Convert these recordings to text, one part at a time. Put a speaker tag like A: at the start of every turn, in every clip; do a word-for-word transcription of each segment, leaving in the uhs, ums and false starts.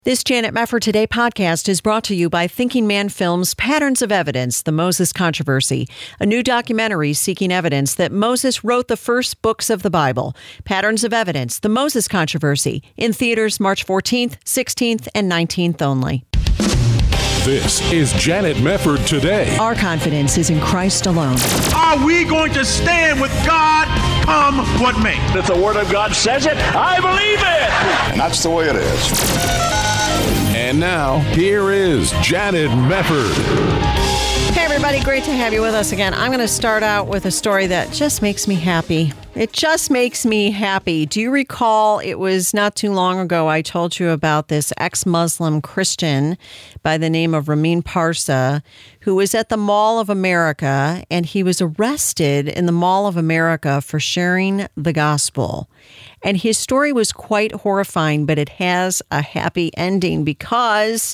A: This Janet Mefford Today podcast is brought to you by Thinking Man Films' Patterns of Evidence, The Moses Controversy, a new documentary seeking evidence that Moses wrote the first books of the Bible. Patterns of Evidence, The Moses Controversy, in theaters March fourteenth, sixteenth, and nineteenth only.
B: This is Janet Mefford Today.
A: Our confidence is in Christ alone.
C: Are we going to stand with God come what may?
D: If the Word of God says it, I believe it.
E: And that's the way it is.
B: And now, here is Janet Mefford.
A: Hey, everybody. Great to have you with us again. I'm going to start out with a story that just makes me happy. It just makes me happy. Do you recall it was not too long ago I told you about this ex-Muslim Christian by the name of Ramin Parsa who was at the Mall of America, and he was arrested in the Mall of America for sharing the gospel. And his story was quite horrifying, but it has a happy ending because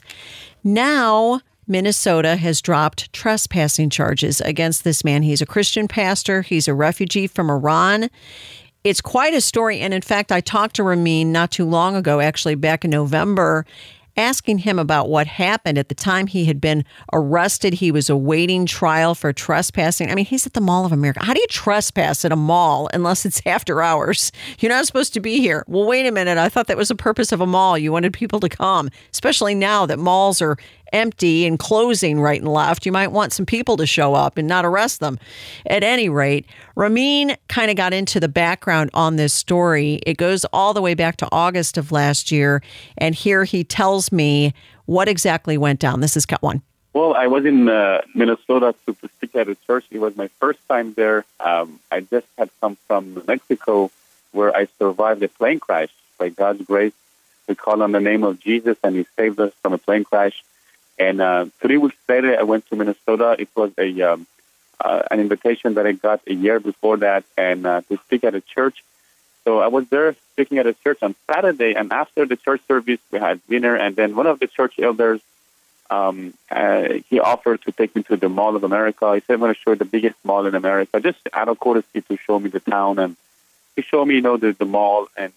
A: now Minnesota has dropped trespassing charges against this man. He's a Christian pastor. He's a refugee from Iran. It's quite a story. And in fact, I talked to Ramin not too long ago, actually back in November, asking him about what happened. At the time he had been arrested, he was awaiting trial for trespassing. I mean, he's at the Mall of America. How do you trespass at a mall unless it's after hours? You're not supposed to be here. Well, wait a minute. I thought that was the purpose of a mall. You wanted people to come, especially now that malls are empty and closing right and left. You might want some people to show up and not arrest them. At any rate, Ramin kind of got into the background on this story. It goes all the way back to August of last year. And here he tells me what exactly went down. This is cut one.
F: Well, I was in uh, Minnesota to, to speak at a church. It was my first time there. Um, I just had come from Mexico where I survived a plane crash. By God's grace, we called on the name of Jesus and he saved us from a plane crash. And uh, three weeks later, I went to Minnesota. It was a um, uh, an invitation that I got a year before that, and uh, to speak at a church. So I was there speaking at a church on Saturday, and after the church service, we had dinner. And then one of the church elders, um, uh, he offered to take me to the Mall of America. He said, "I'm going to show you the biggest mall in America," just out of courtesy to show me the town. And he showed me, you know, the, the mall. And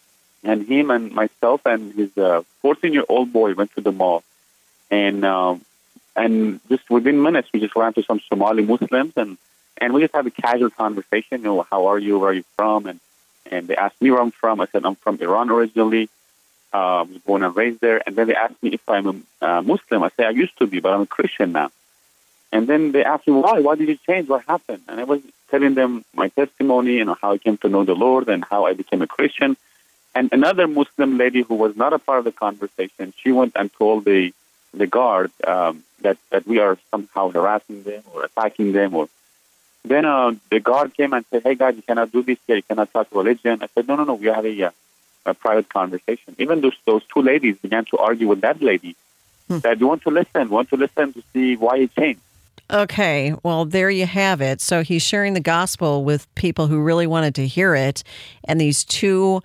F: and him and myself and his uh, fourteen-year-old boy went to the mall. And um, and just within minutes, we just ran to some Somali Muslims, and, and we just had a casual conversation. You know, how are you? Where are you from? And and they asked me where I'm from. I said I'm from Iran originally. Uh, I was born and raised there. And then they asked me if I'm a uh, Muslim. I said I used to be, but I'm a Christian now. And then they asked me why? Why did you change? What happened? And I was telling them my testimony and how I came to know the Lord and how I became a Christian. And another Muslim lady who was not a part of the conversation, she went and told the the guard um, that, that we are somehow harassing them or attacking them. Or Then uh, the guard came and said, "Hey, guys, you cannot do this here. You cannot talk religion." I said, no, no, no, we have a, a private conversation. Even those, those two ladies began to argue with that lady hmm. that you want to listen, want to listen to see why it changed.
A: Okay, well, there you have it. So he's sharing the gospel with people who really wanted to hear it. And these two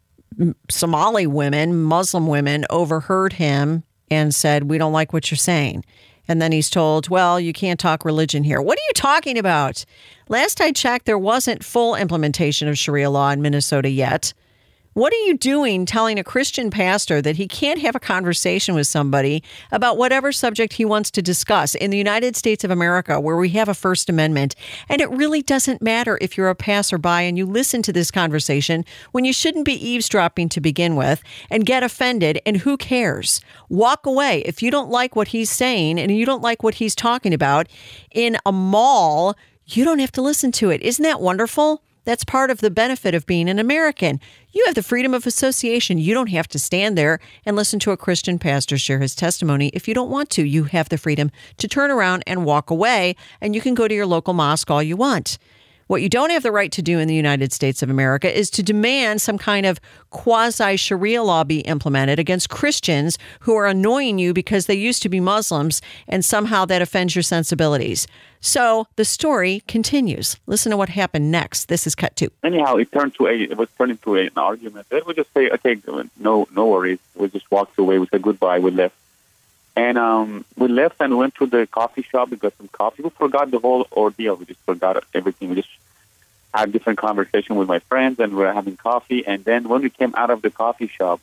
A: Somali women, Muslim women, overheard him and said, "We don't like what you're saying." And then he's told, "Well, you can't talk religion here." What are you talking about? Last I checked, there wasn't full implementation of Sharia law in Minnesota yet. What are you doing telling a Christian pastor that he can't have a conversation with somebody about whatever subject he wants to discuss in the United States of America, where we have a First Amendment? And it really doesn't matter if you're a passerby and you listen to this conversation when you shouldn't be eavesdropping to begin with and get offended, and who cares? Walk away. If you don't like what he's saying and you don't like what he's talking about in a mall, you don't have to listen to it. Isn't that wonderful? That's part of the benefit of being an American. You have the freedom of association. You don't have to stand there and listen to a Christian pastor share his testimony. If you don't want to, you have the freedom to turn around and walk away, and you can go to your local mosque all you want. What you don't have the right to do in the United States of America is to demand some kind of quasi-Sharia law be implemented against Christians who are annoying you because they used to be Muslims, and somehow that offends your sensibilities. So the story continues. Listen to what happened next. This is cut two.
F: Anyhow, it turned to a it was turned into a, an argument. Then we just say, "Okay, no, no worries." We just walked away. We said goodbye. We left. And um, we left and went to the coffee shop. We got some coffee. We forgot the whole ordeal. We just forgot everything. We just had different conversation with my friends, and we were having coffee. And then when we came out of the coffee shop,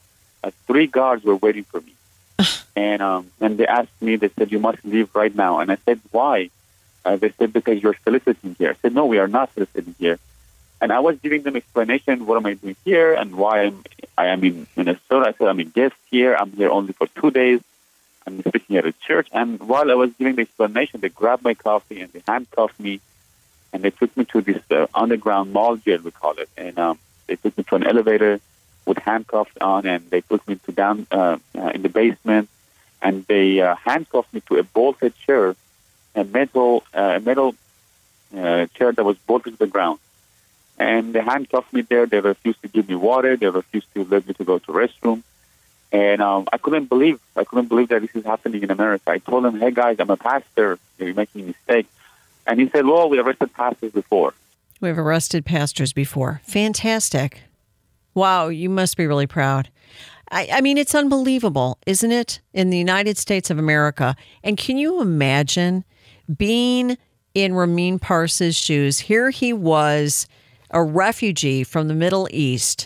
F: uh, three guards were waiting for me. and um, and they asked me, they said, you must leave right now. And I said, why? Uh, they said, because you're soliciting here. I said, no, we are not soliciting here. And I was giving them explanation, what am I doing here and why I'm, I am in Minnesota. I said, I'm a guest here. I'm here only for two days. I'm speaking at a church. And while I was giving the explanation, they grabbed my coffee and they handcuffed me. And they took me to this uh, underground mall jail, we call it. And um, they took me to an elevator with handcuffs on, and they took me to down uh, uh, in the basement. And they uh, handcuffed me to a bolted chair, a metal, uh, metal uh, chair that was bolted to the ground. And they handcuffed me there. They refused to give me water. They refused to let me to go to the restroom. And um, I couldn't believe, I couldn't believe that this is happening in America. I told them, hey, guys, I'm a pastor. You're making a mistake. And he said, well, we arrested pastors before.
A: We've arrested pastors before. Fantastic. Wow, you must be really proud. I, I mean, it's unbelievable, isn't it, in the United States of America? And can you imagine being in Ramin Parsa's shoes? Here he was, a refugee from the Middle East,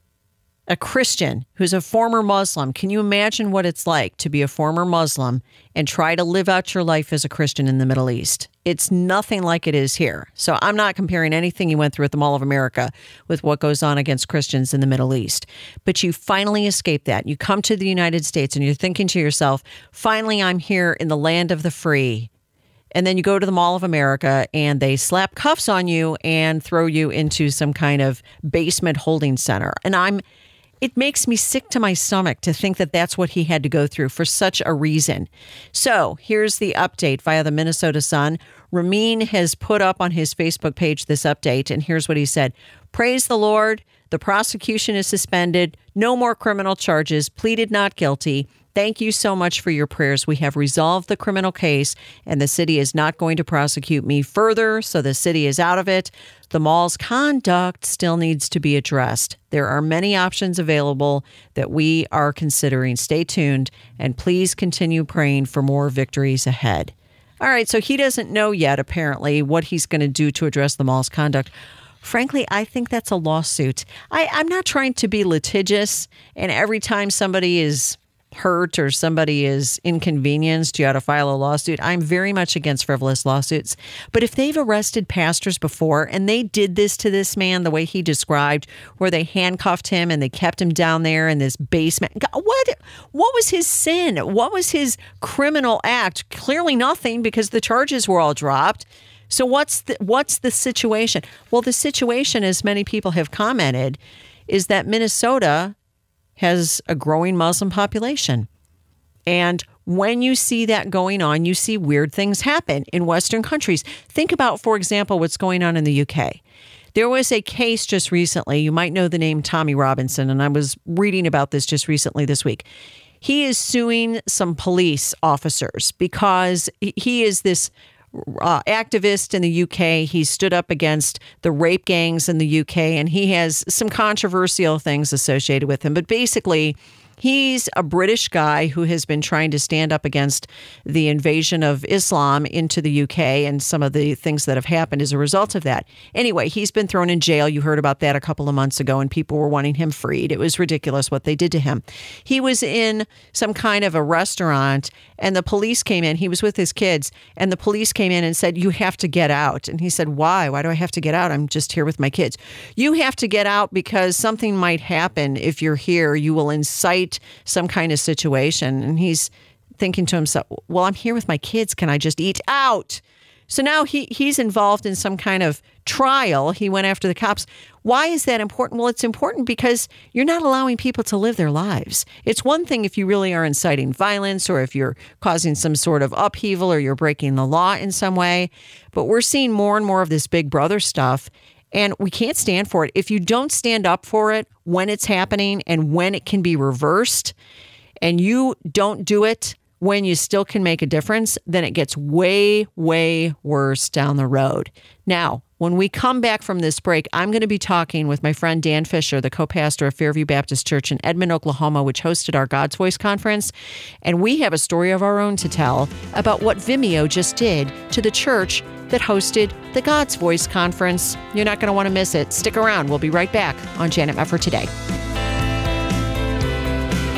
A: a Christian who's a former Muslim. Can you imagine what it's like to be a former Muslim and try to live out your life as a Christian in the Middle East? It's nothing like it is here. So I'm not comparing anything you went through at the Mall of America with what goes on against Christians in the Middle East. But you finally escape that. You come to the United States and you're thinking to yourself, finally, I'm here in the land of the free. And then you go to the Mall of America and they slap cuffs on you and throw you into some kind of basement holding center. And I'm, it makes me sick to my stomach to think that that's what he had to go through for such a reason. So here's the update via the Minnesota Sun. Ramin has put up on his Facebook page this update, and here's what he said. Praise the Lord. The prosecution is suspended. No more criminal charges. Pleaded not guilty. Thank you so much for your prayers. We have resolved the criminal case, and the city is not going to prosecute me further, so the city is out of it. The mall's conduct still needs to be addressed. There are many options available that we are considering. Stay tuned, and please continue praying for more victories ahead. All right, so he doesn't know yet, apparently, what he's going to do to address the mall's conduct. Frankly, I think that's a lawsuit. I, I'm not trying to be litigious, and every time somebody is hurt or somebody is inconvenienced, you ought to file a lawsuit. I'm very much against frivolous lawsuits. But if they've arrested pastors before and they did this to this man the way he described, where they handcuffed him and they kept him down there in this basement, what, what was his sin? What was his criminal act? Clearly nothing, because the charges were all dropped. So what's the, what's the situation? Well, the situation, as many people have commented, is that Minnesota has a growing Muslim population. And when you see that going on, you see weird things happen in Western countries. Think about, for example, what's going on in the U K. There was a case just recently. You might know the name Tommy Robinson, and I was reading about this just recently this week. He is suing some police officers because he is this Uh, activist in the U K. He stood up against the rape gangs in the U K, and he has some controversial things associated with him. But basically, he's a British guy who has been trying to stand up against the invasion of Islam into the U K and some of the things that have happened as a result of that. Anyway, he's been thrown in jail. You heard about that a couple of months ago, and people were wanting him freed. It was ridiculous what they did to him. He was in some kind of a restaurant, and the police came in. He was with his kids, and the police came in and said, you have to get out. And he said, why? Why do I have to get out? I'm just here with my kids. You have to get out because something might happen if you're here. You will incite some kind of situation. And he's thinking to himself, well, I'm here with my kids. Can I just eat out? So now he he's involved in some kind of trial. He went after the cops. Why is that important? Well, it's important because you're not allowing people to live their lives. It's one thing if you really are inciting violence or if you're causing some sort of upheaval or you're breaking the law in some way. But we're seeing more and more of this Big Brother stuff, and we can't stand for it. If you don't stand up for it when it's happening and when it can be reversed, and you don't do it when you still can make a difference, then it gets way, way worse down the road. Now, when we come back from this break, I'm going to be talking with my friend Dan Fisher, the co-pastor of Fairview Baptist Church in Edmond, Oklahoma, which hosted our God's Voice conference. And we have a story of our own to tell about what Vimeo just did to the church that hosted the God's Voice conference. You're not going to want to miss it. Stick around. We'll be right back on Janet Mefford Today.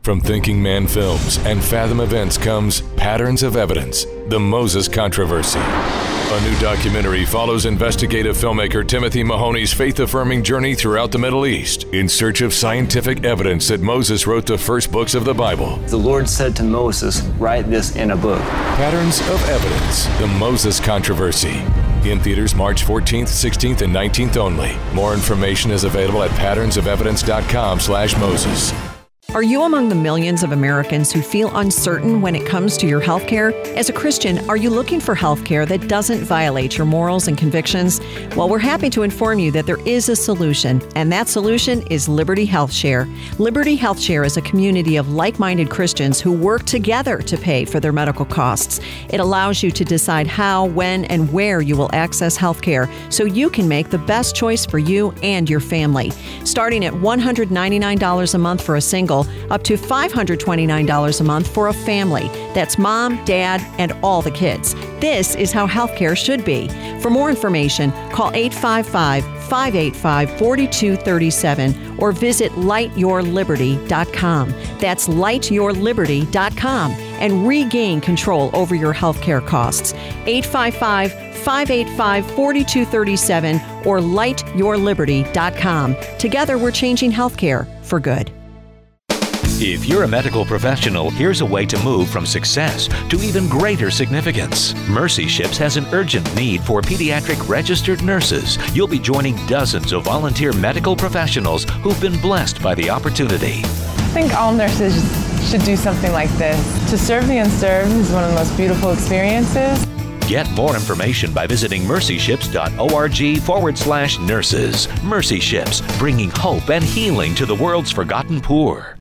B: From Thinking Man Films and Fathom Events comes Patterns of Evidence, The Moses Controversy. A new documentary follows investigative filmmaker Timothy Mahoney's faith-affirming journey throughout the Middle East in search of scientific evidence that Moses wrote the first books of the Bible.
G: The Lord said to Moses, write this in a book.
B: Patterns of Evidence, The Moses Controversy. In theaters March fourteenth, sixteenth, and nineteenth only. More information is available at patterns of evidence dot com slash Moses.
A: Are you among the millions of Americans who feel uncertain when it comes to your health care? As a Christian, are you looking for health care that doesn't violate your morals and convictions? Well, we're happy to inform you that there is a solution, and that solution is Liberty Health Share. Liberty Health Share is a community of like-minded Christians who work together to pay for their medical costs. It allows you to decide how, when, and where you will access health care so you can make the best choice for you and your family. Starting at one hundred ninety-nine dollars a month for a single, up to five hundred twenty-nine dollars a month for a family. That's mom, dad, and all the kids. This is how healthcare should be. For more information, call eight five five, five eight five, four two three seven or visit light your liberty dot com. That's light your liberty dot com and regain control over your healthcare costs. eight five five, five eight five, four two three seven or light your liberty dot com. Together, we're changing healthcare for good.
H: If you're a medical professional, here's a way to move from success to even greater significance. Mercy Ships has an urgent need for pediatric registered nurses. You'll be joining dozens of volunteer medical professionals who've been blessed by the opportunity.
I: I think all nurses should do something like this. To serve the unserved is one of the most beautiful experiences.
H: Get more information by visiting mercyships.org forward slash nurses. Mercy Ships, bringing hope and healing to the world's forgotten poor.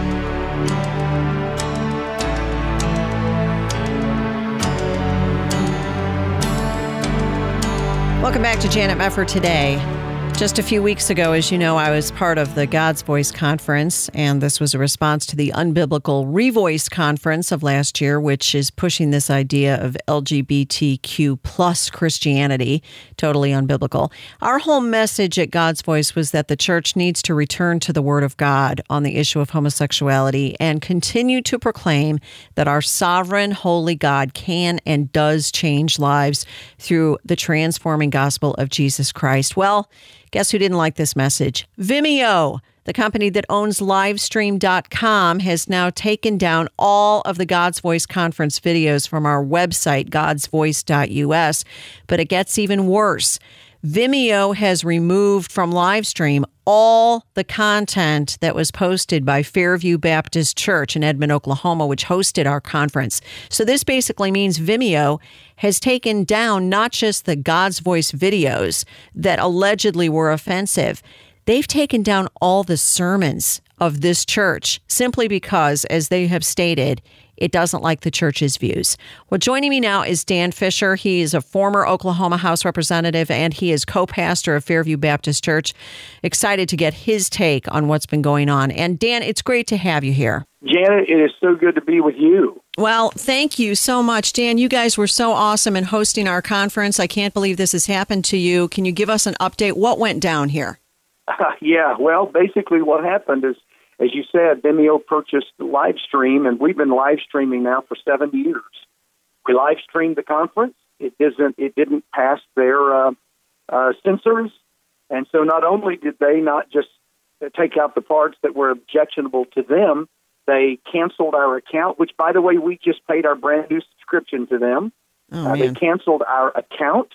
A: Welcome back to Janet Mefford Today. Just a few weeks ago, as you know, I was part of the God's Voice Conference, and this was a response to the Unbiblical Revoice Conference of last year, which is pushing this idea of L G B T Q plus Christianity, totally unbiblical. Our whole message at God's Voice was that the church needs to return to the Word of God on the issue of homosexuality and continue to proclaim that our sovereign, holy God can and does change lives through the transforming gospel of Jesus Christ. Well, guess who didn't like this message? Vimeo, the company that owns livestream dot com, has now taken down all of the God's Voice conference videos from our website, gods voice dot u s. But it gets even worse. Vimeo has removed from Livestream all the content that was posted by Fairview Baptist Church in Edmond, Oklahoma, which hosted our conference. So this basically means Vimeo has taken down not just the God's Voice videos that allegedly were offensive. They've taken down all the sermons of this church simply because, as they have stated, it doesn't like the church's views. Well, joining me now is Dan Fisher. He is a former Oklahoma House representative, and he is co-pastor of Fairview Baptist Church. Excited to get his take on what's been going on. And Dan, it's great to have you here.
J: Janet, it is so good to be with you.
A: Well, thank you so much. Dan, you guys were so awesome in hosting our conference. I can't believe this has happened to you. Can you give us an update? What went down here?
J: Uh, yeah, well, basically what happened is, as you said, Vimeo purchased Livestream, and we've been live streaming now for seven years. We live streamed the conference. It isn't. It didn't pass their uh, uh, censors, and so not only did they not just take out the parts that were objectionable to them, they canceled our account. Which, by the way, we just paid our brand new subscription to them.
A: Oh,
J: uh, they canceled our account,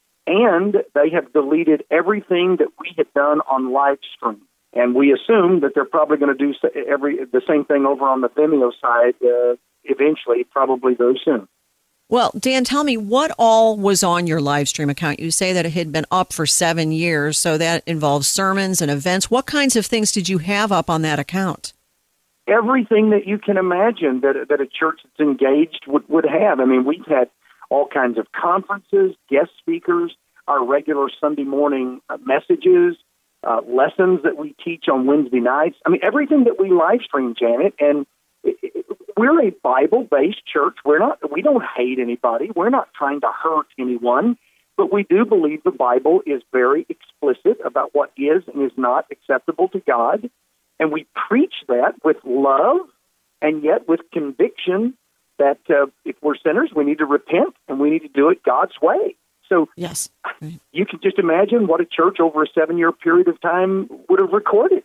J: and they have deleted everything that we had done on Livestream. And we assume that they're probably going to do every the same thing over on the Vimeo side uh, eventually, probably very soon.
A: Well, Dan, tell me, what all was on your Livestream account? You say that it had been up for seven years, so that involves sermons and events. What kinds of things did you have up on that account?
J: Everything that you can imagine that that a church that's engaged would, would have. I mean, we've had all kinds of conferences, guest speakers, our regular Sunday morning messages, Uh, lessons that we teach on Wednesday nights. I mean, everything that we live stream, Janet, and it, it, we're a Bible-based church. We're not, we don't hate anybody. We're not trying to hurt anyone, but we do believe the Bible is very explicit about what is and is not acceptable to God, and we preach that with love and yet with conviction that uh, if we're sinners, we need to repent and we need to do it God's way. So
A: yes,
J: you can just imagine what a church over a seven-year period of time would have recorded.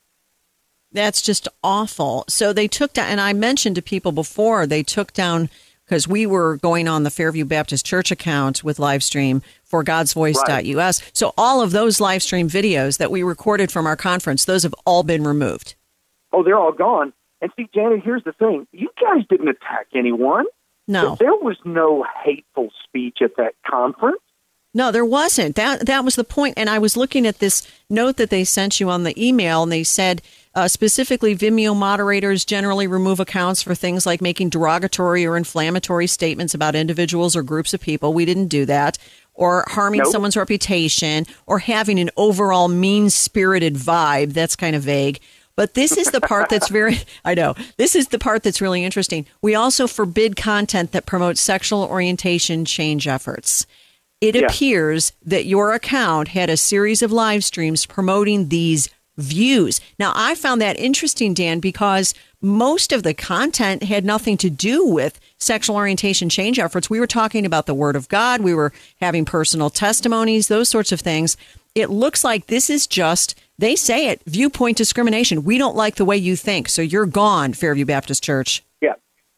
A: That's just awful. So they took down, and I mentioned to people before, they took down, because we were going on the Fairview Baptist Church account with Livestream for gods voice dot U S. Right. So all of those Livestream videos that we recorded from our conference, those have all been removed.
J: Oh, they're all gone. And see, Janet, here's the thing. You guys didn't attack anyone.
A: No.
J: There was no hateful speech at that conference.
A: No, there wasn't. That that was the point. And I was looking at this note that they sent you on the email, and they said uh, specifically Vimeo moderators generally remove accounts for things like making derogatory or inflammatory statements about individuals or groups of people. We didn't do that. Or harming nope. someone's reputation, or having an overall mean-spirited vibe. That's kind of vague. But this is the part that's very, I know, this is the part that's really interesting. We also forbid content that promotes sexual orientation change efforts. It yeah. appears that your account had a series of live streams promoting these views. Now, I found that interesting, Dan, because most of the content had nothing to do with sexual orientation change efforts. We were talking about the Word of God. We were having personal testimonies, those sorts of things. It looks like this is just, they say it, viewpoint discrimination. We don't like the way you think, so you're gone, Fairview Baptist Church.
J: Yeah.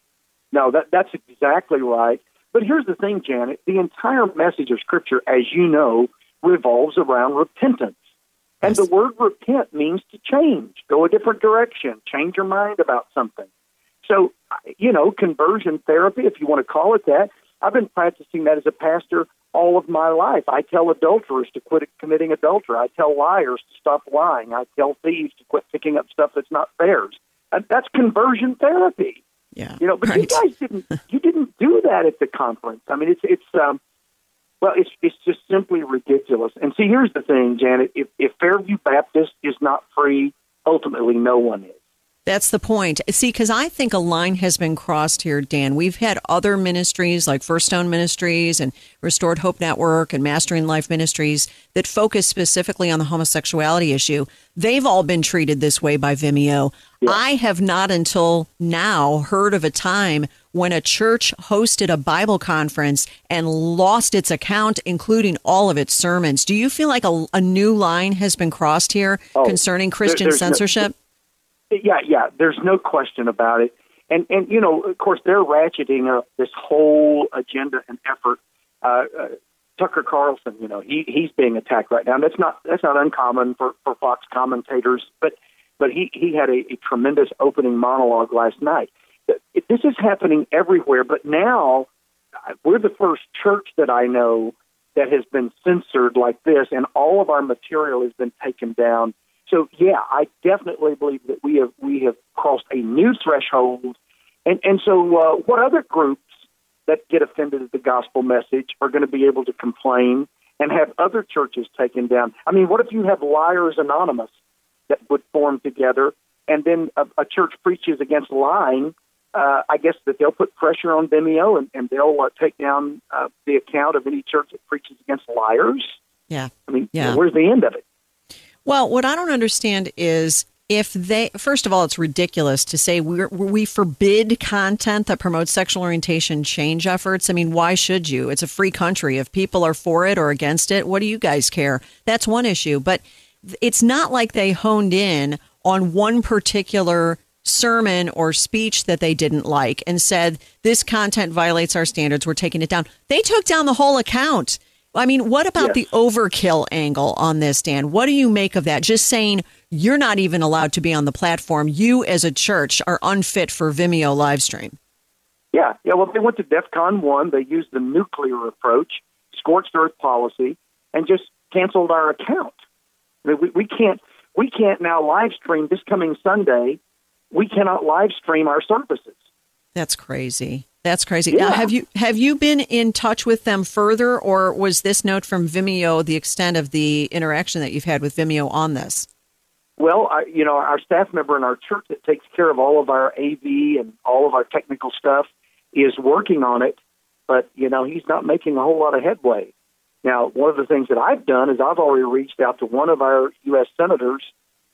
J: No, that that's exactly right. But here's the thing, Janet. The entire message of Scripture, as you know, revolves around repentance. And yes. the word repent means to change, go a different direction, change your mind about something. So, you know, conversion therapy, if you want to call it that, I've been practicing that as a pastor all of my life. I tell adulterers to quit committing adultery. I tell liars to stop lying. I tell thieves to quit picking up stuff that's not theirs. And that's conversion therapy.
A: Yeah,
J: you know, but
A: right.
J: you guys didn't. You didn't do that at the conference. I mean, it's it's um, well, it's it's just simply ridiculous. And see, here's the thing, Janet. If if Fairview Baptist is not free, ultimately, no one is.
A: That's the point. See, because I think a line has been crossed here, Dan. We've had other ministries like First Stone Ministries and Restored Hope Network and Mastering Life Ministries that focus specifically on the homosexuality issue. They've all been treated this way by Vimeo. Yeah. I have not until now heard of a time when a church hosted a Bible conference and lost its account, including all of its sermons. Do you feel like a, a new line has been crossed here oh, concerning Christian there, censorship?
J: No, Yeah, yeah, there's no question about it. And, and you know, of course, they're ratcheting up this whole agenda and effort. Uh, uh, Tucker Carlson, you know, he he's being attacked right now. And that's not that's not uncommon for, for Fox commentators, but but he, he had a, a tremendous opening monologue last night. This is happening everywhere, but now we're the first church that I know that has been censored like this, and all of our material has been taken down. So, yeah, I definitely believe that we have we have crossed a new threshold. And, and so uh, what other groups that get offended at the gospel message are going to be able to complain and have other churches taken down? I mean, what if you have Liars Anonymous that would form together, and then a, a church preaches against lying? Uh, I guess that they'll put pressure on Vimeo, and, and they'll uh, take down uh, the account of any church that preaches against liars.
A: Yeah.
J: I mean,
A: yeah.
J: where's the end of it?
A: Well, what I don't understand is if they, first of all, it's ridiculous to say we we forbid content that promotes sexual orientation change efforts. I mean, why should you? It's a free country. If people are for it or against it, what do you guys care? That's one issue. But it's not like they honed in on one particular sermon or speech that they didn't like and said, this content violates our standards, we're taking it down. They took down the whole account. I mean, what about yes. the overkill angle on this, Dan? What do you make of that? Just saying you're not even allowed to be on the platform. You as a church are unfit for Vimeo live stream.
J: Yeah, yeah. Well, they went to DEFCON one. They used the nuclear approach, scorched earth policy, and just canceled our account. I mean, we, we can't we can't now live stream this coming Sunday. We cannot live stream our services.
A: That's crazy. That's crazy.
J: Yeah.
A: Now, have you have you been in touch with them further, or was this note from Vimeo the extent of the interaction that you've had with Vimeo on this?
J: Well, I, you know, our staff member in our church that takes care of all of our A V and all of our technical stuff is working on it, but, you know, he's not making a whole lot of headway. Now, one of the things that I've done is I've already reached out to one of our U S senators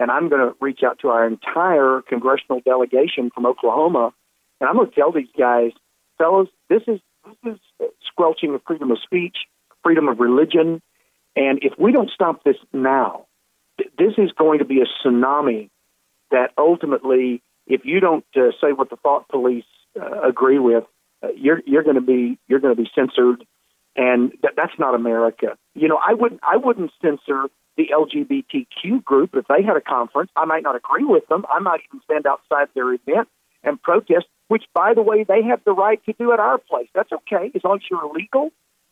J: and I'm going to reach out to our entire congressional delegation from Oklahoma, and I'm going to tell these guys, fellas, this is this is squelching of freedom of speech, freedom of religion, and if we don't stop this now, th- this is going to be a tsunami that ultimately, if you don't uh, say what the thought police uh, agree with, uh, you're you're going to be you're going to be censored, and th- that's not America. You know, I wouldn't I wouldn't censor the L G B T Q group if they had a conference. I might not agree with them. I might even stand outside their event and protest, which, by the way, they have the right to do at our place. That's okay, as long as you're legal.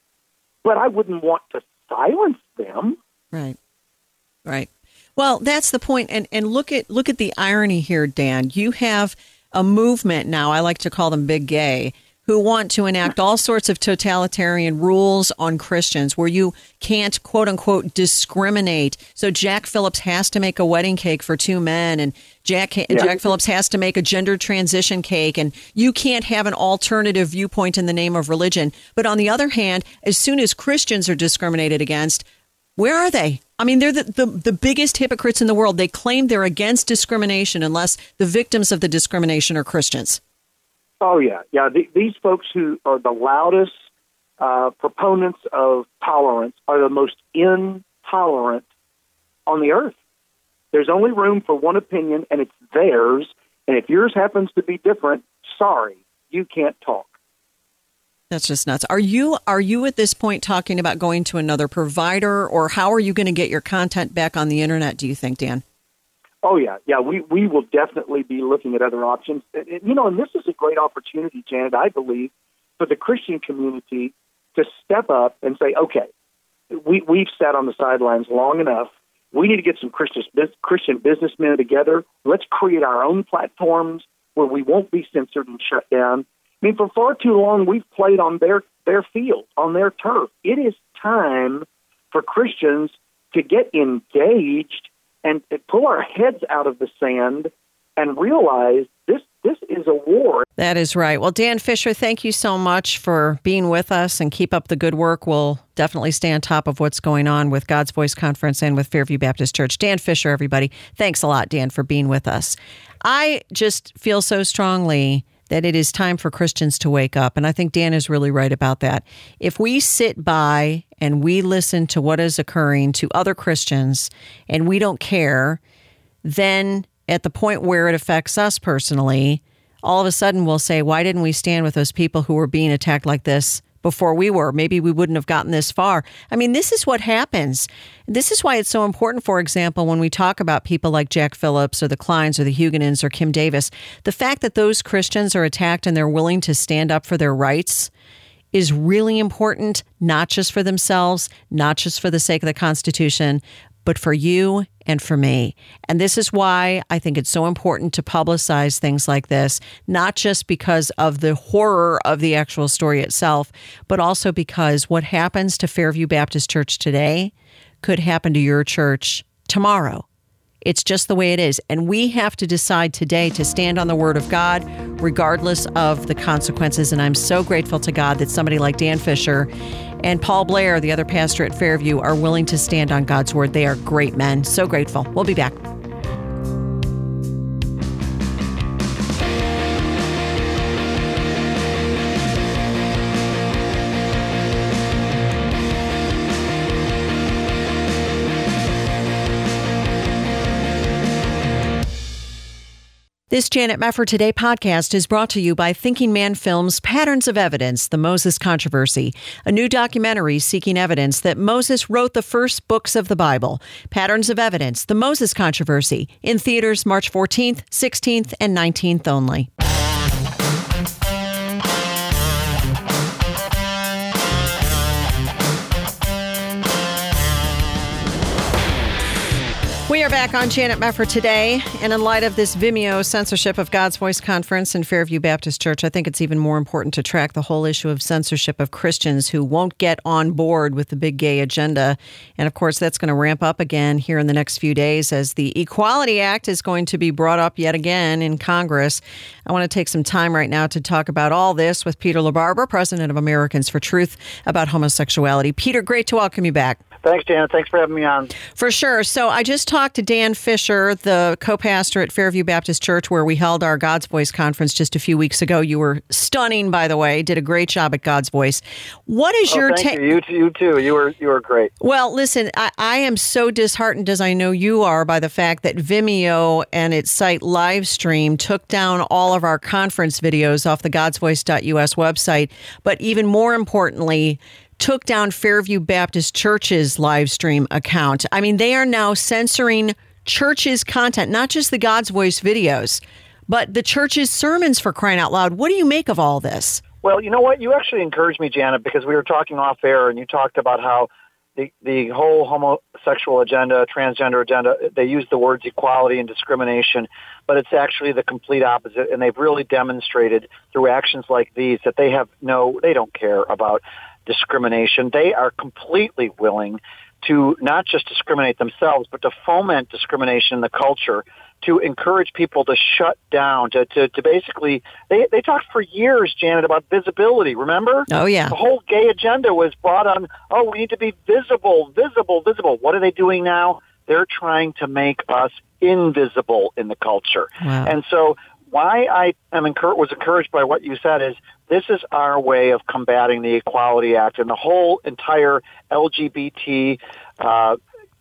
J: But I wouldn't want to silence them.
A: Right. Right. Well, that's the point. And and look at look at the irony here, Dan. You have a movement now, I like to call them big gay, who want to enact all sorts of totalitarian rules on Christians where you can't, quote unquote, discriminate. So Jack Phillips has to make a wedding cake for two men, and Jack yeah. Jack Phillips has to make a gender transition cake, and you can't have an alternative viewpoint in the name of religion. But on the other hand, as soon as Christians are discriminated against, where are they? I mean, they're the, the, the biggest hypocrites in the world. They claim they're against discrimination unless the victims of the discrimination are Christians.
J: Oh, yeah. Yeah, the, these folks who are the loudest uh, proponents of tolerance are the most intolerant on the earth. There's only room for one opinion, and it's theirs. And if yours happens to be different, sorry, you can't talk.
A: That's just nuts. Are you are you at this point talking about going to another provider, or how are you going to get your content back on the internet, do you think, Dan?
J: Oh, yeah. Yeah, we, we will definitely be looking at other options. And, you know, and this is a great opportunity, Janet, I believe, for the Christian community to step up and say, okay, we, we've sat on the sidelines long enough. We need to get some Christian, Christian businessmen together. Let's create our own platforms where we won't be censored and shut down. I mean, for far too long, we've played on their, their field, on their turf. It is time for Christians to get engaged and pull our heads out of the sand and realize this this is a war.
A: That is right. Well, Dan Fisher, thank you so much for being with us, and keep up the good work. We'll definitely stay on top of what's going on with God's Voice Conference and with Fairview Baptist Church. Dan Fisher, everybody. Thanks a lot, Dan, for being with us. I just feel so strongly that it is time for Christians to wake up. And I think Dan is really right about that. If we sit by and we listen to what is occurring to other Christians and we don't care, then at the point where it affects us personally, all of a sudden we'll say, why didn't we stand with those people who were being attacked like this before we were? Maybe we wouldn't have gotten this far. I mean, this is what happens. This is why it's so important, for example, when we talk about people like Jack Phillips or the Kleins or the Huguenons or Kim Davis, the fact that those Christians are attacked and they're willing to stand up for their rights is really important, not just for themselves, not just for the sake of the Constitution, but for you and for me. And this is why I think it's so important to publicize things like this, not just because of the horror of the actual story itself, but also because what happens to Fairview Baptist Church today could happen to your church tomorrow. It's just the way it is. And we have to decide today to stand on the Word of God, regardless of the consequences. And I'm so grateful to God that somebody like Dan Fisher and Paul Blair, the other pastor at Fairview, are willing to stand on God's Word. They are great men. So grateful. We'll be back. This Janet Mefford Today podcast is brought to you by Thinking Man Films' Patterns of Evidence, The Moses Controversy, a new documentary seeking evidence that Moses wrote the first books of the Bible. Patterns of Evidence, The Moses Controversy, in theaters March fourteenth, sixteenth, and nineteenth only. We are back on Janet Mefford Today, and in light of this Vimeo censorship of God's Voice Conference in Fairview Baptist Church, I think it's even more important to track the whole issue of censorship of Christians who won't get on board with the big gay agenda. And of course, that's going to ramp up again here in the next few days as the Equality Act is going to be brought up yet again in Congress. I want to take some time right now to talk about all this with Peter LaBarbera, president of Americans for Truth, about homosexuality. Peter, great to welcome you back.
K: Thanks, Janet. Thanks for having me on.
A: For sure. So I just talked to Dan Fisher, the co-pastor at Fairview Baptist Church, where we held our God's Voice conference just a few weeks ago. You were stunning, by the way. Did a great job at God's Voice. What is
K: oh,
A: your
K: take?
A: take?
K: You, you, too, you too. You were you were great.
A: Well, listen, I, I am so disheartened, as I know you are, by the fact that Vimeo and its site Livestream took down all of our conference videos off the gods voice dot U S website. But even more importantly, took down Fairview Baptist Church's live stream account. I mean, they are now censoring church's content, not just the God's Voice videos, but the church's sermons, for crying out loud. What do you make of all this?
K: Well, you know what? You actually encouraged me, Janet, because we were talking off air and you talked about how the, the whole homosexual agenda, transgender agenda, they use the words equality and discrimination, but it's actually the complete opposite. And they've really demonstrated through actions like these that they have no, they don't care about discrimination. They are completely willing to not just discriminate themselves, but to foment discrimination in the culture, to encourage people to shut down, to, to, to basically, they, they talked for years, Janet, about visibility, remember?
A: Oh, yeah.
K: The whole gay agenda was brought on, oh, we need to be visible, visible, visible. What are they doing now? They're trying to make us invisible in the culture.
A: Wow.
K: And so why I am encouraged, was encouraged by what you said is this is our way of combating the Equality Act and the whole entire L G B T uh,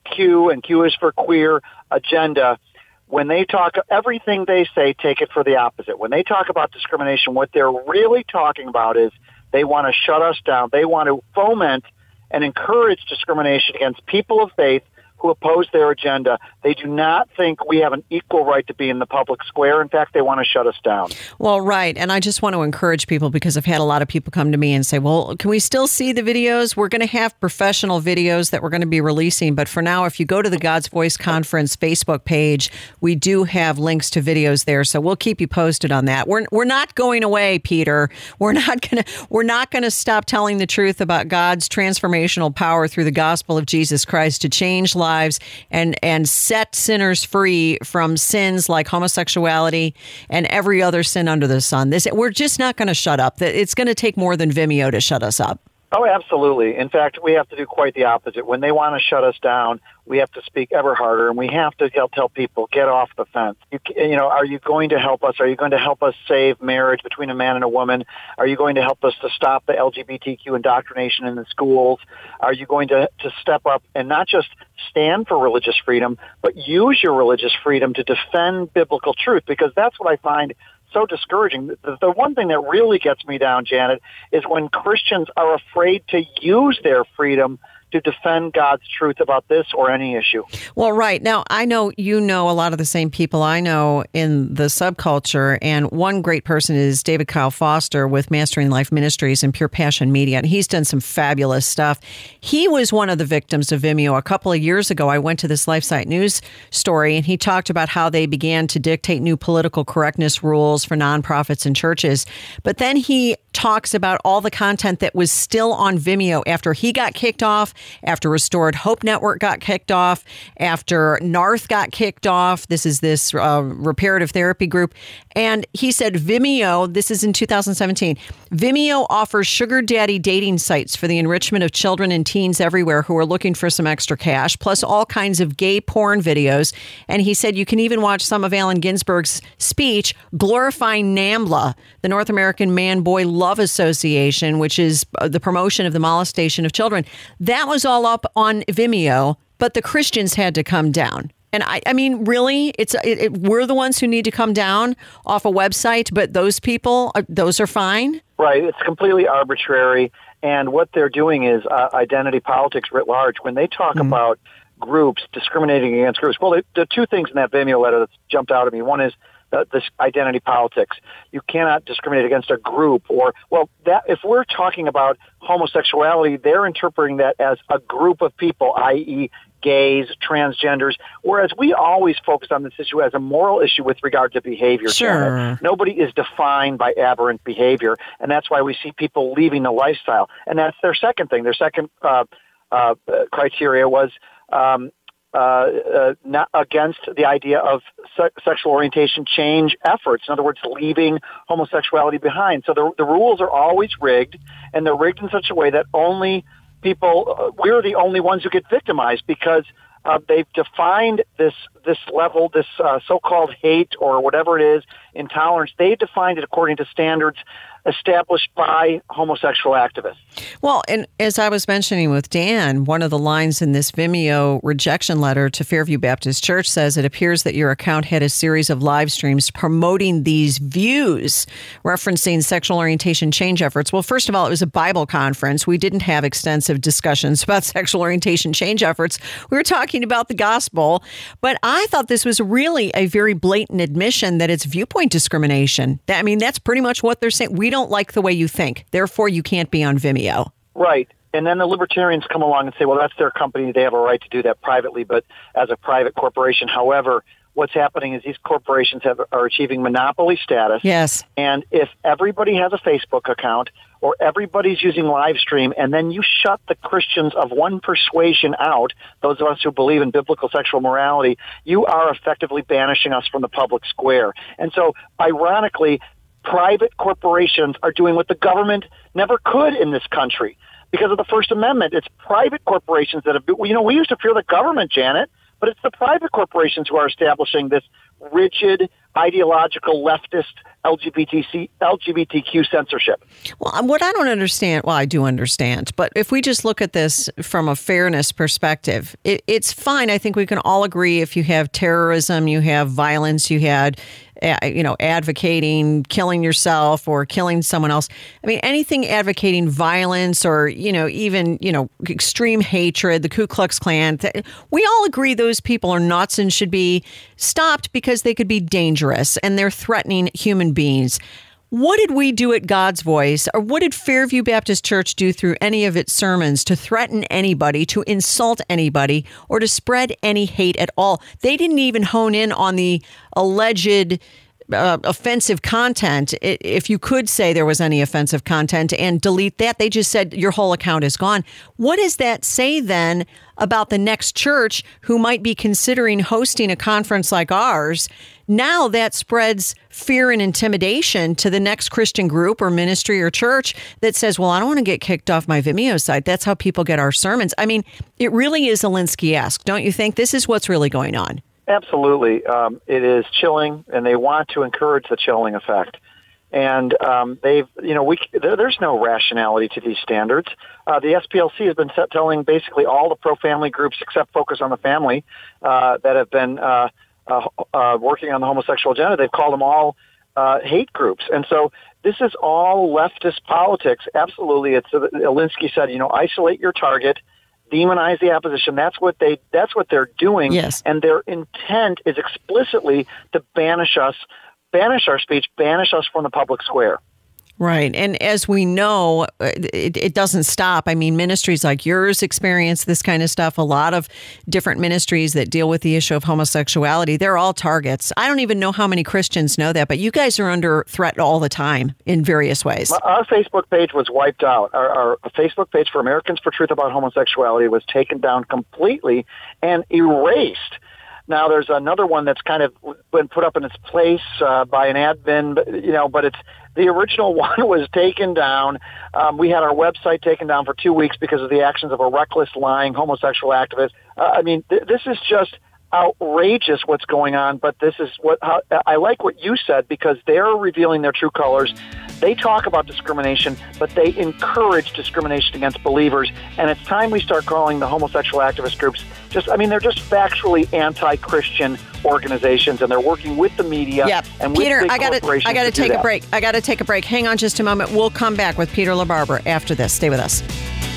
K: Q and Q is for queer agenda. When they talk, everything they say, take it for the opposite. When they talk about discrimination, what they're really talking about is they want to shut us down. They want to foment and encourage discrimination against people of faith who oppose their agenda. They do not think we have an equal right to be in the public square. In fact, they want to shut us down.
A: Well, right. And I just want to encourage people, because I've had a lot of people come to me and say, well, can we still see the videos? We're going to have professional videos that we're going to be releasing. But for now, if you go to the God's Voice Conference Facebook page, we do have links to videos there. So we'll keep you posted on that. We're we're not going away, Peter. We're not going to we're not going to stop telling the truth about God's transformational power through the gospel of Jesus Christ to change lives. lives and and set sinners free from sins like homosexuality and every other sin under the sun. This we're just not going to shut up. It's going to take more than Vimeo to shut us up.
K: Oh, absolutely. In fact, we have to do quite the opposite. When they want to shut us down, we have to speak ever harder, and we have to tell, tell people, get off the fence. You, you know, are you going to help us? Are you going to help us save marriage between a man and a woman? Are you going to help us to stop the L G B T Q indoctrination in the schools? Are you going to, to step up and not just stand for religious freedom, but use your religious freedom to defend biblical truth? Because that's what I find so discouraging. The, the one thing that really gets me down, Janet, is when Christians are afraid to use their freedom to defend God's truth about this or any issue.
A: Well, right. Now, I know you know a lot of the same people I know in the subculture, and one great person is David Kyle Foster with Mastering Life Ministries and Pure Passion Media, and he's done some fabulous stuff. He was one of the victims of Vimeo. A couple of years ago, I went to this LifeSite News story, and he talked about how they began to dictate new political correctness rules for nonprofits and churches. But then he talks about all the content that was still on Vimeo after he got kicked off, after Restored Hope Network got kicked off, after Narth got kicked off. This is this uh, reparative therapy group. And he said Vimeo, this is in two thousand seventeen, Vimeo offers sugar daddy dating sites for the enrichment of children and teens everywhere who are looking for some extra cash, plus all kinds of gay porn videos. And he said you can even watch some of Allen Ginsberg's speech glorifying NAMBLA, the North American Man-Boy Love Association, which is the promotion of the molestation of children. That was all up on Vimeo, but the Christians had to come down. And I, I mean, really, it's it, it, we're the ones who need to come down off a website, but those people, those are fine?
K: Right. It's completely arbitrary. And what they're doing is uh, identity politics writ large. When they talk mm-hmm. about groups discriminating against groups, well, the two things in that Vimeo letter that jumped out at me. One is Uh, this identity politics. You cannot discriminate against a group or, well, that if we're talking about homosexuality, they're interpreting that as a group of people, that is gays, transgenders, whereas we always focus on this issue as a moral issue with regard to behavior.
A: Sure.
K: Nobody is defined by aberrant behavior, and that's why we see people leaving the lifestyle. And that's their second thing. Their second uh, uh, criteria was um, Uh, uh, not against the idea of se- sexual orientation change efforts. In other words, leaving homosexuality behind. So the, the rules are always rigged, and they're rigged in such a way that only people, uh, we're the only ones who get victimized because uh, they've defined this this level, this uh, so-called hate or whatever it is, intolerance. They defined it according to standards established by homosexual activists.
A: Well, and as I was mentioning with Dan, one of the lines in this Vimeo rejection letter to Fairview Baptist Church says it appears that your account had a series of live streams promoting these views, referencing sexual orientation change efforts. Well, first of all, it was a Bible conference. We didn't have extensive discussions about sexual orientation change efforts. We were talking about the gospel, but I thought this was really a very blatant admission that it's viewpoint discrimination. I mean, that's pretty much what they're saying. We don't like the way you think. Therefore, you can't be on Vimeo.
K: Right. And then the libertarians come along and say, well, that's their company. They have a right to do that privately, but as a private corporation. However, what's happening is these corporations have, are achieving monopoly status.
A: Yes.
K: And if everybody has a Facebook account or everybody's using live stream, and then you shut the Christians of one persuasion out, those of us who believe in biblical sexual morality, you are effectively banishing us from the public square. And so, ironically, private corporations are doing what the government never could in this country because of the First Amendment. It's private corporations that have, you know, we used to fear the government, Janet, but it's the private corporations who are establishing this rigid, ideological, leftist L G B T L G B T Q censorship.
A: Well, what I don't understand, well, I do understand, but if we just look at this from a fairness perspective, it, it's fine. I think we can all agree if you have terrorism, you have violence, you had, you know, advocating killing yourself or killing someone else. I mean, anything advocating violence or, you know, even, you know, extreme hatred, the Ku Klux Klan, we all agree those people are nuts and should be stopped because they could be dangerous and they're threatening human beings. What did we do at God's Voice, or what did Fairview Baptist Church do through any of its sermons to threaten anybody, to insult anybody, or to spread any hate at all? They didn't even hone in on the alleged uh, offensive content, if you could say there was any offensive content, and delete that. They just said your whole account is gone. What does that say then about the next church who might be considering hosting a conference like ours? Now that spreads fear and intimidation to the next Christian group or ministry or church that says, well, I don't want to get kicked off my Vimeo site. That's how people get our sermons. I mean, it really is Alinsky-esque, don't you think? This is what's really going on.
K: Absolutely. Um, it is chilling, and they want to encourage the chilling effect. And um, they've, you know, we there, there's no rationality to these standards. Uh, the S P L C has been set, telling basically all the pro-family groups, except Focus on the Family, uh, that have been uh, uh, uh, working on the homosexual agenda. They've called them all uh, hate groups. And so this is all leftist politics. Absolutely. It's uh, Alinsky said, you know, isolate your target, demonize the opposition. That's what they. That's what they're doing.
A: Yes.
K: And their intent is explicitly to banish us. Banish our speech, banish us from the public square.
A: Right. And as we know, it, it doesn't stop. I mean, ministries like yours experience this kind of stuff. A lot of different ministries that deal with the issue of homosexuality, they're all targets. I don't even know how many Christians know that, but you guys are under threat all the time in various ways.
K: Our Facebook page was wiped out. Our, our Facebook page for Americans for Truth About Homosexuality was taken down completely and erased. Now there's another one that's kind of been put up in its place uh, by an admin, but, you know, but it's the original one was taken down. Um, we had our website taken down for two weeks because of the actions of a reckless, lying homosexual activist. Uh, I mean, th- this is just outrageous what's going on, but this is what how, I like what you said because they're revealing their true colors. They talk about discrimination, but they encourage discrimination against believers. And it's time we start calling the homosexual activist groups just, I mean, they're just factually anti-Christian organizations, and they're working with the media
A: yep.
K: and with
A: Peter,
K: big
A: I gotta,
K: corporations
A: I got to take
K: that.
A: a break. I got to take a break. Hang on just a moment. We'll come back with Peter LaBarbera after this. Stay with us.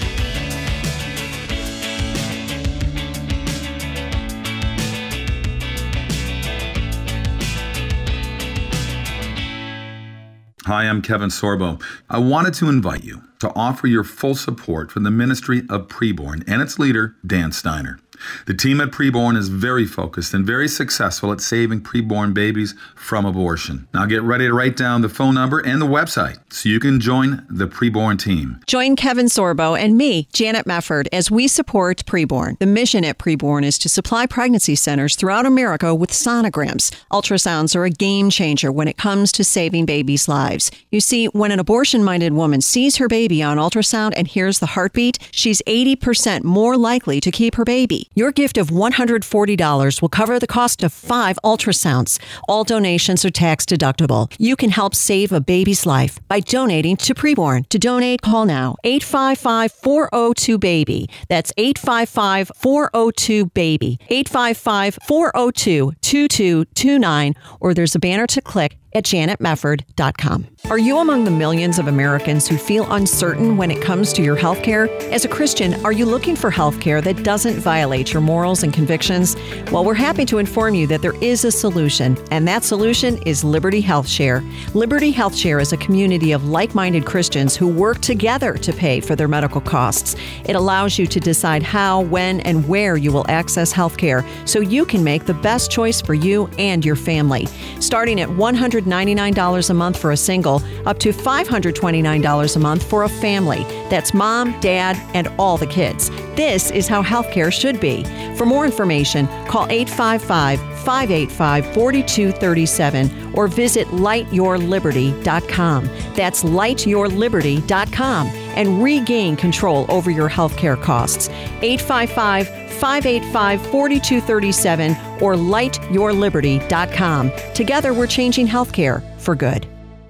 L: Hi, I'm Kevin Sorbo. I wanted to invite you to offer your full support for the ministry of Preborn and its leader, Dan Steiner. The team at Preborn is very focused and very successful at saving preborn babies from abortion. Now get ready to write down the phone number and the website so you can join the Preborn team.
A: Join Kevin Sorbo and me, Janet Mefford, as we support Preborn. The mission at Preborn is to supply pregnancy centers throughout America with sonograms. Ultrasounds are a game changer when it comes to saving babies' lives. You see, when an abortion-minded woman sees her baby on ultrasound and hears the heartbeat, she's eighty percent more likely to keep her baby. Your gift of one hundred forty dollars will cover the cost of five ultrasounds. All donations are tax deductible. You can help save a baby's life by donating to Preborn. To donate, call now, eight five five, four oh two, BABY. That's eight five five, four oh two, BABY. eight five five, four oh two, two two two nine, or there's a banner to click at janet mefford dot com. Are you among the millions of Americans who feel uncertain when it comes to your health care? As a Christian, are you looking for health care that doesn't violate your morals and convictions? Well, we're happy to inform you that there is a solution, and that solution is Liberty Health Share. Liberty Health Share is a community of like-minded Christians who work together to pay for their medical costs. It allows you to decide how, when, and where you will access health care so you can make the best choice for you and your family. Starting at one hundred ninety-nine dollars a month for a single, up to five hundred twenty-nine dollars a month for a family. That's mom, dad, and all the kids. This is how healthcare should be. For more information, call eight five five, five eight five, four two three seven or visit light your liberty dot com. That's light your liberty dot com and regain control over your healthcare costs. eight five five, five eight five, four two three seven or light your liberty dot com. Together, we're changing healthcare for good.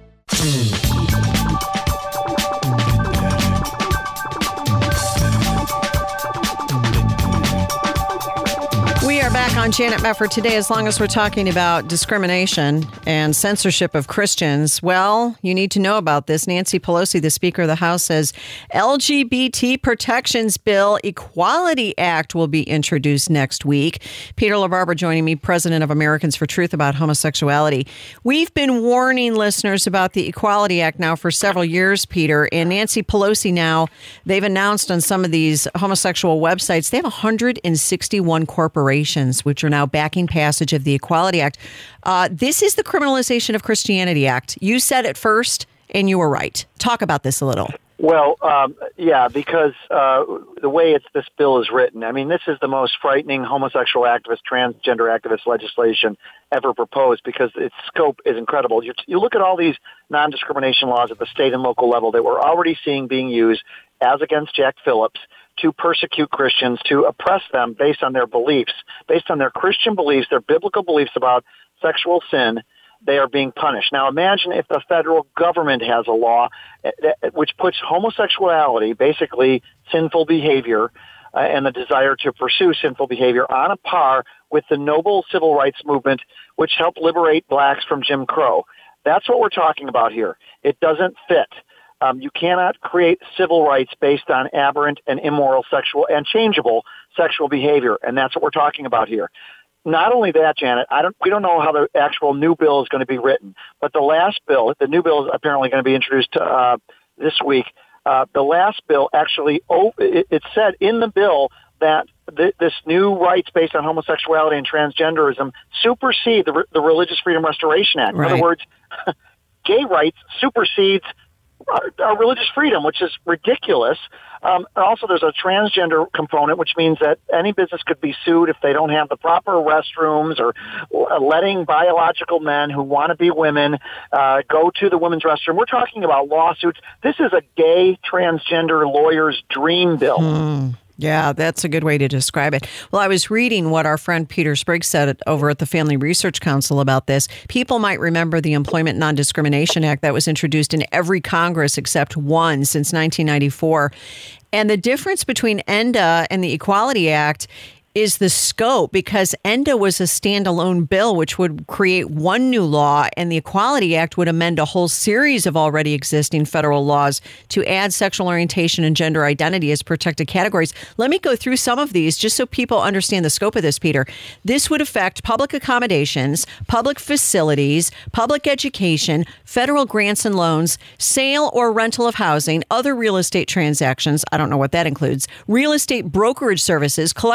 A: We are back on Janet Mefford today. As long as we're talking about discrimination and censorship of Christians, well, you need to know about this. Nancy Pelosi, the Speaker of the House, says L G B T Protections Bill Equality Act will be introduced next week. Peter LaBarbera joining me, President of Americans for Truth about homosexuality. We've been warning listeners about the Equality Act now for several years, Peter, and Nancy Pelosi now, they've announced on some of these homosexual websites, they have one hundred sixty-one corporations which are now backing passage of the Equality Act. Uh, this is the Criminalization of Christianity Act. You said it first, and you were right. Talk about this a little.
K: Well, um, yeah, because uh, the way it's, this bill is written, I mean, this is the most frightening homosexual activist, transgender activist legislation ever proposed because its scope is incredible. You, you look at all these non-discrimination laws at the state and local level that we're already seeing being used as against Jack Phillips to persecute Christians, to oppress them based on their beliefs, based on their Christian beliefs, their biblical beliefs about sexual sin. They are being punished. Now imagine if the federal government has a law which puts homosexuality, basically sinful behavior, uh, and the desire to pursue sinful behavior on a par with the noble civil rights movement which helped liberate blacks from Jim Crow. That's what we're talking about here. It doesn't fit. Um, you cannot create civil rights based on aberrant and immoral sexual and changeable sexual behavior, and that's what we're talking about here. Not only that, Janet, I don't, we don't know how the actual new bill is going to be written, but the last bill, the new bill is apparently going to be introduced uh, this week. Uh, the last bill actually, oh, it, it said in the bill that th- this new rights based on homosexuality and transgenderism supersede the, the Religious Freedom Restoration Act. Right. In other words, gay rights supersedes Our, our religious freedom, which is ridiculous. Um, and also, there's a transgender component, which means that any business could be sued if they don't have the proper restrooms or uh, letting biological men who want to be women uh, go to the women's restroom. We're talking about lawsuits. This is a gay transgender lawyer's dream bill.
A: Hmm. Yeah, that's a good way to describe it. Well, I was reading what our friend Peter Spriggs said over at the Family Research Council about this. People might remember the Employment Non-Discrimination Act that was introduced in every Congress except one since nineteen ninety-four. And the difference between ENDA and the Equality Act is the scope, because ENDA was a standalone bill which would create one new law, and the Equality Act would amend a whole series of already existing federal laws to add sexual orientation and gender identity as protected categories. Let me go through some of these just so people understand the scope of this, Peter. This would affect public accommodations, public facilities, public education, federal grants and loans, sale or rental of housing, other real estate transactions, I don't know what that includes, real estate brokerage services, collection of housing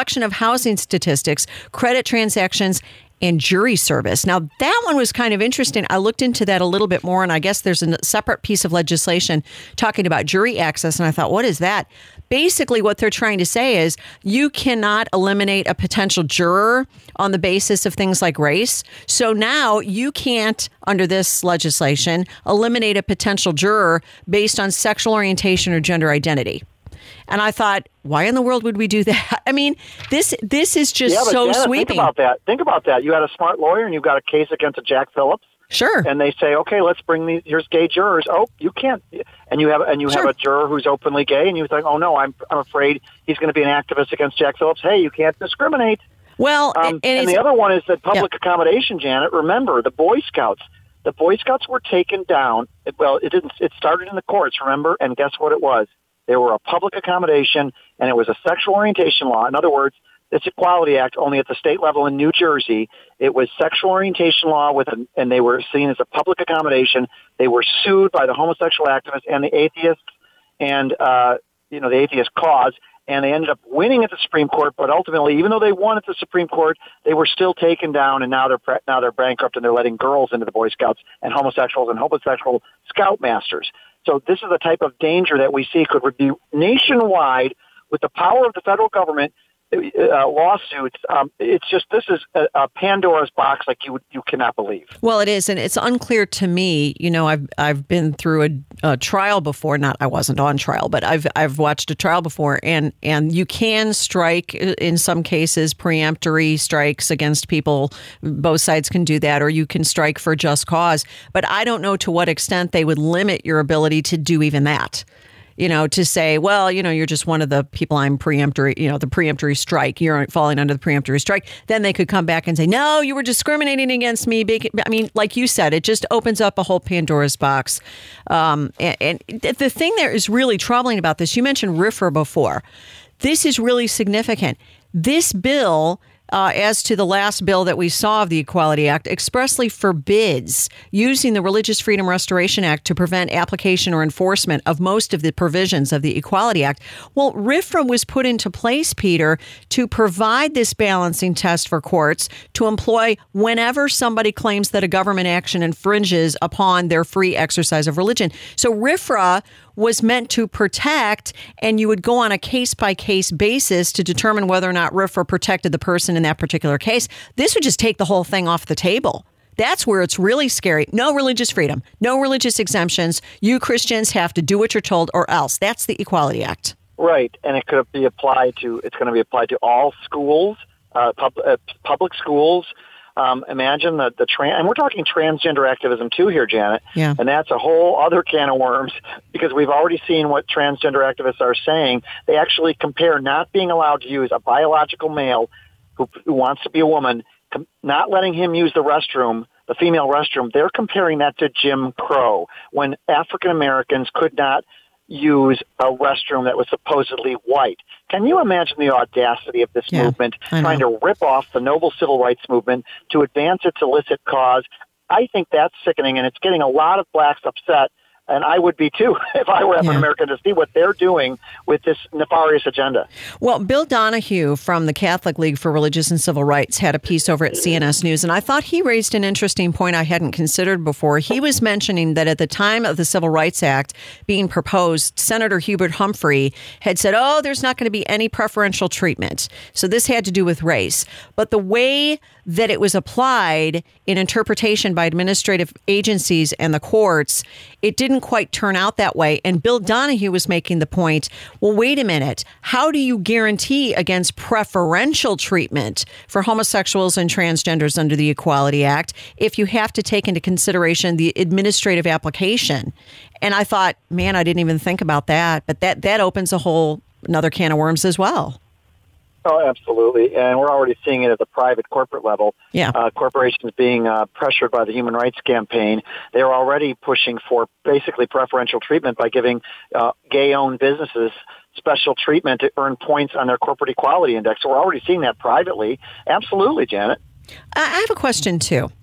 A: housing statistics, credit transactions, and jury service. Now, that one was kind of interesting. I looked into that a little bit more, and I guess there's a separate piece of legislation talking about jury access, and I thought, what is that? Basically, what they're trying to say is you cannot eliminate a potential juror on the basis of things like race. So now you can't, under this legislation, eliminate a potential juror based on sexual orientation or gender identity. And I thought, why in the world would we do that? I mean, this this is just
K: yeah, but
A: so
K: Janet,
A: sweeping.
K: Think about that. Think about that. You had a smart lawyer and you've got a case against a Jack Phillips.
A: Sure.
K: And they say, okay, let's bring these. Here's gay jurors. Oh, you can't. And you have and you
A: Sure.
K: have a juror who's openly gay, and you think, oh no, I'm I'm afraid he's going to be an activist against Jack Phillips. Hey, you can't discriminate.
A: Well,
K: um,
A: and,
K: and the other one is that public yeah. accommodation, Janet. Remember, the Boy Scouts. The Boy Scouts were taken down. Well, it didn't. It started in the courts, remember? And guess what it was? They were a public accommodation, and it was a sexual orientation law. In other words, this Equality Act, only at the state level in New Jersey, it was sexual orientation law, with, a, and they were seen as a public accommodation. They were sued by the homosexual activists and the atheists, and uh, you know the atheist cause, and they ended up winning at the Supreme Court. But ultimately, even though they won at the Supreme Court, they were still taken down, and now they're now they're bankrupt, and they're letting girls into the Boy Scouts and homosexuals and homosexual scoutmasters. So this is the type of danger that we see could be nationwide with the power of the federal government. Uh, lawsuits. Um, it's just this is a, a Pandora's box like you you cannot believe.
A: Well, it is, and it's unclear to me. You know, I've I've been through a, a trial before. Not I wasn't on trial, but I've I've watched a trial before, and and you can strike in some cases preemptory strikes against people. Both sides can do that, or you can strike for just cause. But I don't know to what extent they would limit your ability to do even that. You know, to say, well, you know, you're just one of the people I'm preemptory, you know, the preemptory strike, you're falling under the preemptory strike. Then they could come back and say, no, you were discriminating against me. I mean, like you said, it just opens up a whole Pandora's box. Um, and, and the thing that is really troubling about this, you mentioned RFRA before. This is really significant. This bill, Uh, as to the last bill that we saw of the Equality Act, expressly forbids using the Religious Freedom Restoration Act to prevent application or enforcement of most of the provisions of the Equality Act. Well, RFRA was put into place, Peter, to provide this balancing test for courts to employ whenever somebody claims that a government action infringes upon their free exercise of religion. So RFRA was meant to protect, and you would go on a case-by-case basis to determine whether or not RFRA protected the person in that particular case. This would just take the whole thing off the table. That's where it's really scary. No religious freedom, no religious exemptions. You Christians have to do what you're told or else. That's the Equality Act.
K: Right, and it could be applied to, it's going to be applied to all schools, uh, pub, uh, public schools. Um, imagine the, the trans, and we're talking transgender activism too here, Janet.
A: Yeah.
K: And that's a whole other can of worms because we've already seen what transgender activists are saying. They actually compare not being allowed to use a biological male who, who wants to be a woman, com- not letting him use the restroom, the female restroom. They're comparing that to Jim Crow when African Americans could not use a restroom that was supposedly white. Can you imagine the audacity of this
A: yeah,
K: movement, trying to rip off the noble civil rights movement to advance its illicit cause? I think that's sickening, and it's getting a lot of blacks upset, and I would be too if I were African American, to see what they're doing with this nefarious agenda.
A: Well, Bill Donahue from the Catholic League for Religious and Civil Rights had a piece over at C N S News, and I thought he raised an interesting point I hadn't considered before. He was mentioning that at the time of the Civil Rights Act being proposed, Senator Hubert Humphrey had said, oh, there's not going to be any preferential treatment. So this had to do with race. But the way that it was applied in interpretation by administrative agencies and the courts, it didn't quite turn out that way. And Bill Donahue was making the point, well, wait a minute. How do you guarantee against preferential treatment for homosexuals and transgenders under the Equality Act if you have to take into consideration the administrative application? And I thought, man, I didn't even think about that. But that, that opens a whole another can of worms as well.
K: Oh, absolutely. And we're already seeing it at the private corporate level.
A: Yeah.
K: Uh, corporations being uh, pressured by the Human Rights Campaign. They're already pushing for basically preferential treatment by giving uh, gay-owned businesses special treatment to earn points on their corporate equality index. So we're already seeing that privately. Absolutely, Janet.
A: I have a question, too.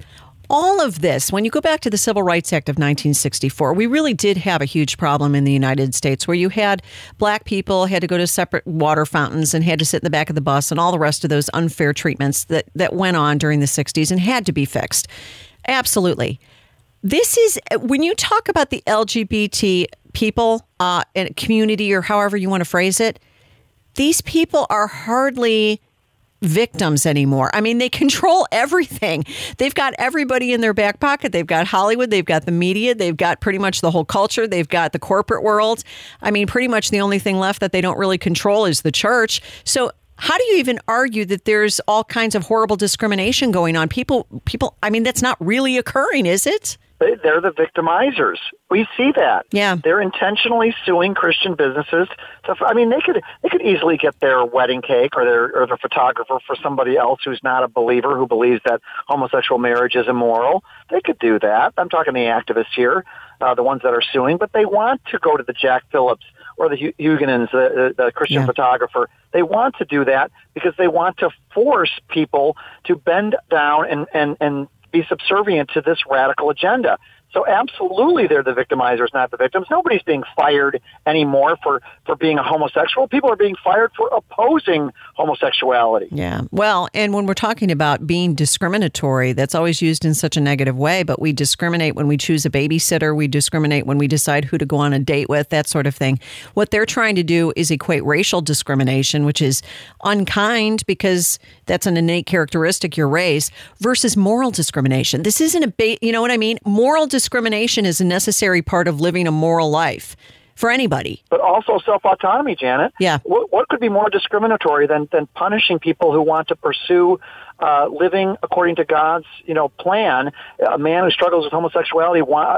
A: All of this, when you go back to the Civil Rights Act of nineteen sixty-four, we really did have a huge problem in the United States where you had black people had to go to separate water fountains and had to sit in the back of the bus and all the rest of those unfair treatments that, that went on during the sixties and had to be fixed. Absolutely. This is, when you talk about the L G B T people uh, and community, or however you want to phrase it, these people are hardly victims anymore. I mean, they control everything. They've got everybody in their back pocket. They've got Hollywood. They've got the media. They've got pretty much the whole culture. They've got the corporate world. I mean, pretty much the only thing left that they don't really control is the church. So how do you even argue that there's all kinds of horrible discrimination going on? People, people, I mean, that's not really occurring, is it?
K: They're the victimizers. We see that.
A: Yeah.
K: They're intentionally suing Christian businesses. To, I mean, they could they could easily get their wedding cake or their or their photographer for somebody else who's not a believer who believes that homosexual marriage is immoral. They could do that. I'm talking the activists here, uh, the ones that are suing, but they want to go to the Jack Phillips or the Huguenons, the, the, the Christian
A: yeah.
K: photographer. They want to do that because they want to force people to bend down and, and, and be subservient to this radical agenda. So absolutely they're the victimizers, not the victims. Nobody's being fired anymore for, for being a homosexual. People are being fired for opposing homosexuality.
A: Yeah. Well, and when we're talking about being discriminatory, that's always used in such a negative way, but we discriminate when we choose a babysitter. We discriminate when we decide who to go on a date with, that sort of thing. What they're trying to do is equate racial discrimination, which is unkind because that's an innate characteristic, your race, versus moral discrimination. This isn't a, ba- you know what I mean? Moral discrimination Discrimination is a necessary part of living a moral life for anybody.
K: But also self-autonomy, Janet.
A: Yeah.
K: What, what could be more discriminatory than, than punishing people who want to pursue uh, living according to God's, you know, plan? A man who struggles with homosexuality,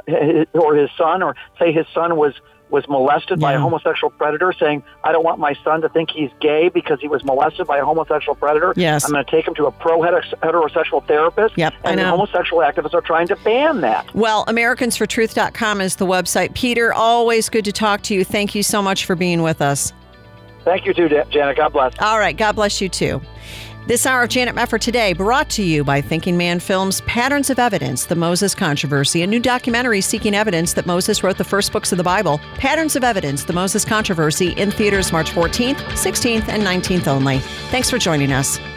K: or his son, or say his son was was molested yeah. by a homosexual predator, saying, I don't want my son to think he's gay because he was molested by a homosexual predator.
A: Yes.
K: I'm going to take him to a pro-heterosexual therapist.
A: Yep,
K: and
A: I know.
K: The homosexual activists are trying to ban that.
A: Well, Americans for Truth dot com is the website. Peter, always good to talk to you. Thank you so much for being with us.
K: Thank you too, Janet. God bless.
A: All right. God bless you too. This hour of Janet Mefford Today brought to you by Thinking Man Films' Patterns of Evidence, The Moses Controversy, a new documentary seeking evidence that Moses wrote the first books of the Bible. Patterns of Evidence, The Moses Controversy, in theaters March fourteenth, sixteenth, and nineteenth only. Thanks for joining us.